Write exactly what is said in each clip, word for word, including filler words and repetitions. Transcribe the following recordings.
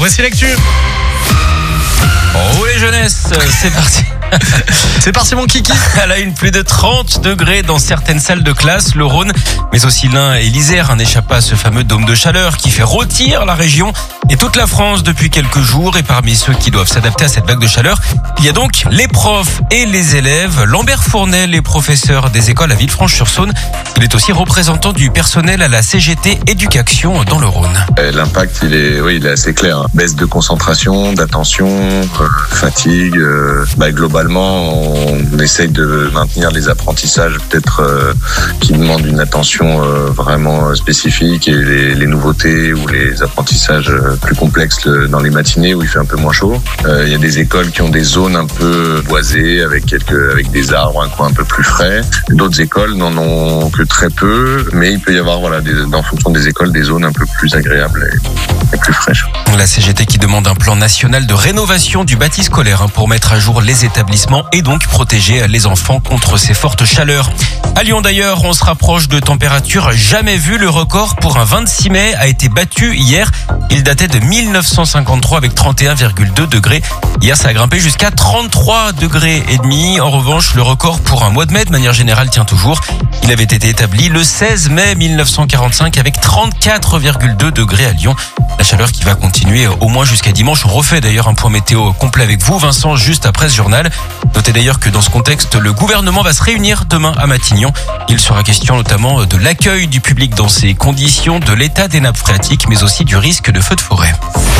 voici l'actu. Oh les jeunesses, c'est parti. C'est parti mon kiki. À la une, plus de trente degrés dans certaines salles de classe. Le Rhône, mais aussi l'Ain et l'Isère, un échappa à ce fameux dôme de chaleur qui fait rôtir la région et toute la France depuis quelques jours. Et parmi ceux qui doivent s'adapter à cette vague de chaleur, il y a donc les profs et les élèves. Lambert Fournel est professeur des écoles à Villefranche-sur-Saône. Il est aussi représentant du personnel à la C G T Éducation dans le Rhône. L'impact, il est, oui, il est assez clair. Hein. Baisse de concentration, d'attention, euh, fatigue. Euh, bah, globalement, on essaye de maintenir les apprentissages peut-être euh, qui demandent une attention euh, vraiment spécifique, et les, les nouveautés ou les apprentissages plus complexes le, dans les matinées où il fait un peu moins chaud. Euh, il y a des écoles qui ont des zones un peu boisées avec quelques, avec des arbres, un coin un peu plus frais. D'autres écoles n'en ont que très peu, mais il peut y avoir, voilà, des, en fonction des écoles, des zones un peu plus agréables et, et plus fraîches. La C G T qui demande un plan national de rénovation du bâti scolaire hein, pour mettre à jour les établissements et donc protéger les enfants contre ces fortes chaleurs. À Lyon d'ailleurs, on se rapproche de températures jamais vues. Le record pour un vingt-six mai a été battu hier. Il datait de mille neuf cent cinquante-trois avec trente et un virgule deux degrés. Hier, ça a grimpé jusqu'à trente-trois degrés et demi. En revanche, le record pour un mois de mai de manière générale tient toujours. Il avait été établi le seize mai mille neuf cent quarante-cinq avec trente-quatre virgule deux degrés à Lyon. La chaleur qui va continuer au moins jusqu'à dimanche. On refait d'ailleurs un point météo complet avec vous, Vincent, juste après ce journal. Notez d'ailleurs que dans ce contexte, le gouvernement va se réunir demain à Matignon. Il sera question notamment de l'accueil du public dans ces conditions, de l'état des nappes phréatiques, mais aussi du risque de feux de forêt.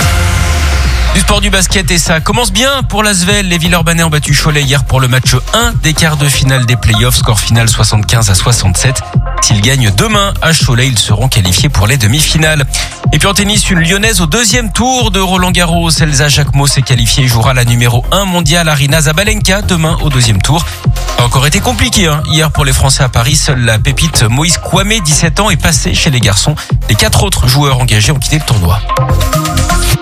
Du sport, du basket, et ça commence bien pour l'Asvel. Les Villeurbanais ont battu Cholet hier pour le match un des quarts de finale des playoffs. Score final soixante-quinze à soixante-sept. S'ils gagnent demain à Cholet, ils seront qualifiés pour les demi-finales. Et puis en tennis, une Lyonnaise au deuxième tour de Roland-Garros. Elsa Jacquemot s'est qualifiée et jouera la numéro un mondiale Aryna Zabalenka demain au deuxième tour. Ça a encore été compliqué hein. Hier pour les Français à Paris. Seule la pépite Moïse Kouamé, dix-sept ans, est passée chez les garçons. Les quatre autres joueurs engagés ont quitté le tournoi.